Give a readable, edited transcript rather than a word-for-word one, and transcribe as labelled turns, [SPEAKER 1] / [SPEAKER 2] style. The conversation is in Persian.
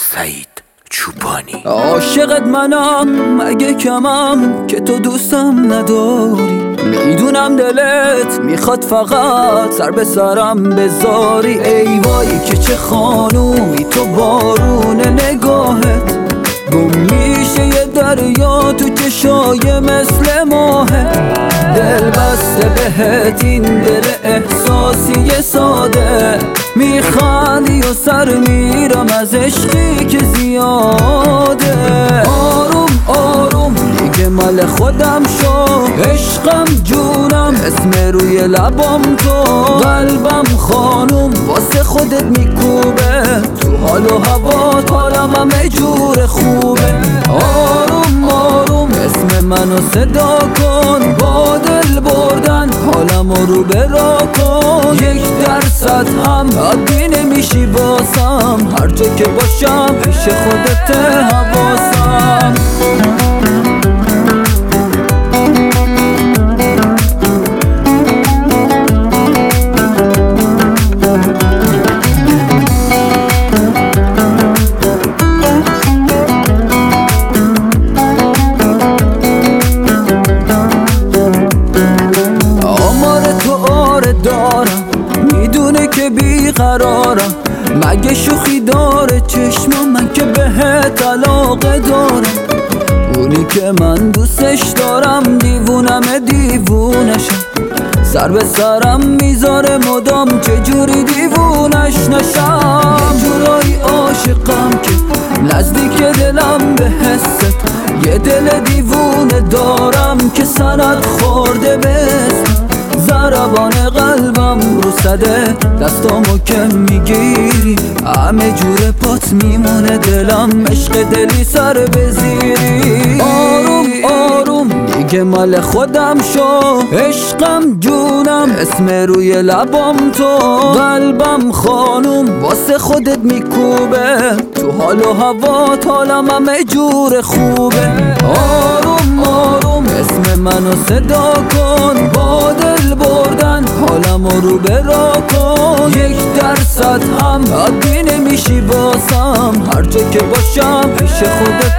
[SPEAKER 1] سعید چوپانی.
[SPEAKER 2] عاشقت منم مگه کمم که تو دوستم نداری؟ میدونم دلت میخواد فقط سر به سرم بذاری. ای وای که چه خانومی تو، بارون نگاهت گم میشه یه دریا تو چشای مثل ماهت. دل بسته بهت این دل احساسی ساده، میخندی و سر میرم از عشقی که زیاده. آروم آروم دیگه مال خودم شو، عشقم جونم اسم روی لبام تو. قلبم خانوم واسه خودت میکوبه، تو حال و هوات حالم همه جور خوبه. آروم آروم اسم منو صدا کن، با دل بردن حالمو رو برا کن. 1% هم عادی نمیشی باسم، هر جا که باشم پیش خودت حواسم. میدونه که بیقرارم، مگه شوخی داره چشم من که بهت علاقه دارم. اونی که من دوستش دارم دیوونم دیوونشم، سر به سرم میذاره مدام چجوری دیوونش نشم. یه جورایی عاشقم که نزدیک دلم به حست، یه دل دیوونه دارم که سند خورده به اسم. ضربان قلبم رو صده دستامو که میگیری، همه جور پات میمونه دلم عشق دلی سر بزیری. آروم آروم دیگه مال خودم شو، عشقم جونم اسم روی لبام تو. قلبم خانوم واسه خودت میکوبه، تو حال و هوات حالم همه جور خوبه. آروم آروم اسم منو صدا کن، با دل بردن حالمو رو برا کن. 1% هم عادی نمیشی باسم، هر جا که باشم پیش خودت